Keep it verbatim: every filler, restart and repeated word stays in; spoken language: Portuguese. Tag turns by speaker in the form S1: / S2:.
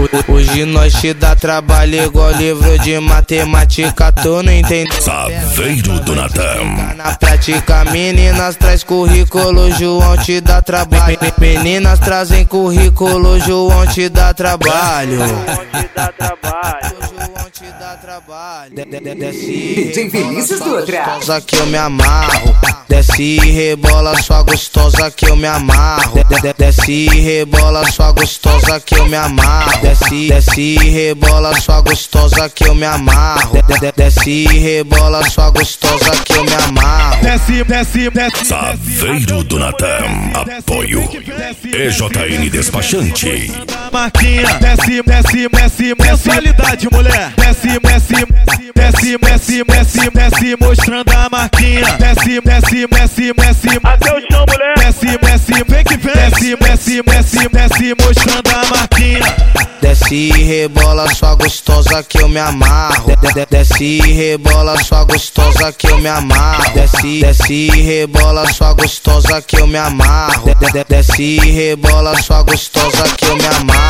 S1: Hoje nós te dá trabalho igual livro de matemática, tu não entende.
S2: Saveiro do Natan.
S1: Na prática, meninas traz currículo, João te dá trabalho. Meninas trazem currículo, João te dá trabalho. João te dá trabalho.
S3: D J Vinícius Dutra.
S1: Gostosa que eu me amarro. Desce e rebola sua gostosa que eu me amarro. Desce e rebola sua gostosa que eu me amarro. Desce, desce e rebola sua gostosa que eu me amarro. Desce e rebola sua gostosa que eu me amarro.
S4: Desce, desce, desce.
S2: Saveiro do Natan. Apoio E J N Despachante.
S4: Marquinha, desce, desce, desce, sensualidade, mulher. Desce, desce, desce, desce, desce, desce, mostrando a marquinha. Desce, desce, desce, desce, até o chão, mulher. Desce, desce, vem que vem. Desce, desce, desce, desce, mostrando a marquinha.
S1: Desce e rebola sua gostosa que eu me amarro. Desce e rebola sua gostosa que eu me amarro. Desce, desce e rebola sua gostosa que eu me amarro. Desce e rebola sua gostosa que eu me amarro.